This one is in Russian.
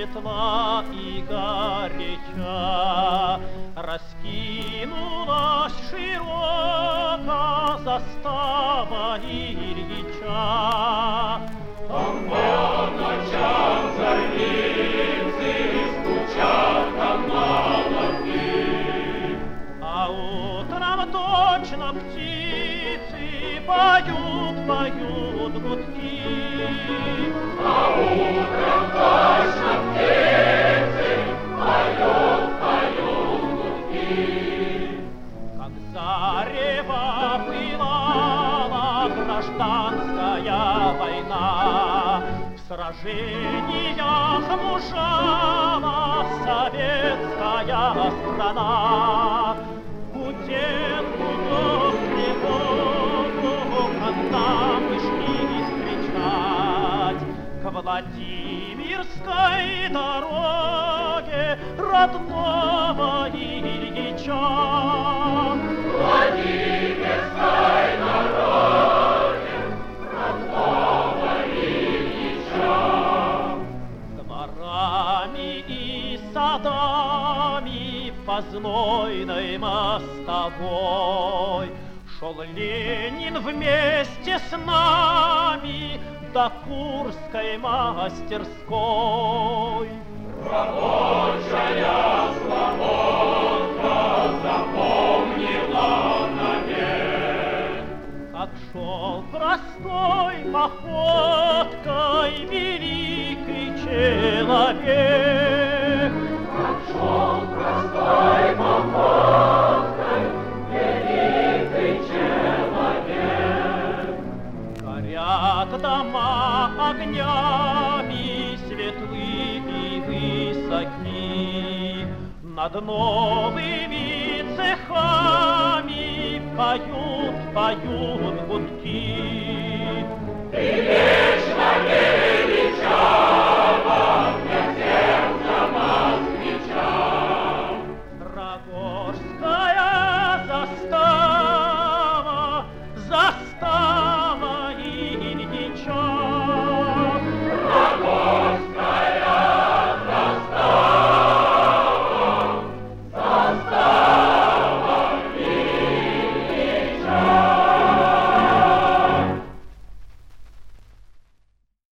светла и горяча, раскинулась широко застава Ильича. Там по ночам зорницы стучат там на молотки, а утром точно птицы поют, поют гудки. а утром точно птицы поют, поют гудки. Как зарево пылала гражданская война, в сражениях мужала советская страна. Гудел гудок тревогу, когда мы шли встречать к Владимирской дороге родного Ильича. Владимирской дороге родного Ильича. Дворами и садами по знойной мостовой шел Ленин вместе с нами до Курской мастерской. Рабочая слободка запомнила навек, Как шел простой походкой великий человек. как шел простой походкой великий человек. Горят дома огнями светлыми и высоки, над новыми цехами поют, поют гудки. И вечно